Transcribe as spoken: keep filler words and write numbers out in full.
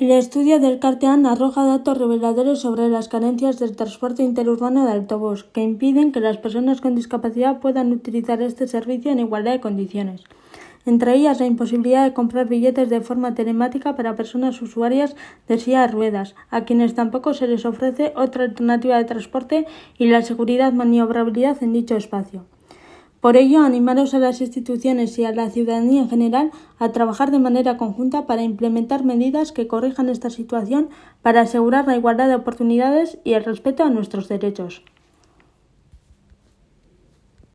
El estudio del Cartean arroja datos reveladores sobre las carencias del transporte interurbano de autobús, que impiden que las personas con discapacidad puedan utilizar este servicio en igualdad de condiciones. Entre ellas, la imposibilidad de comprar billetes de forma telemática para personas usuarias de silla de ruedas, a quienes tampoco se les ofrece otra alternativa de transporte, y la seguridad maniobrabilidad en dicho espacio. Por ello, animaros a las instituciones y a la ciudadanía en general a trabajar de manera conjunta para implementar medidas que corrijan esta situación para asegurar la igualdad de oportunidades y el respeto a nuestros derechos.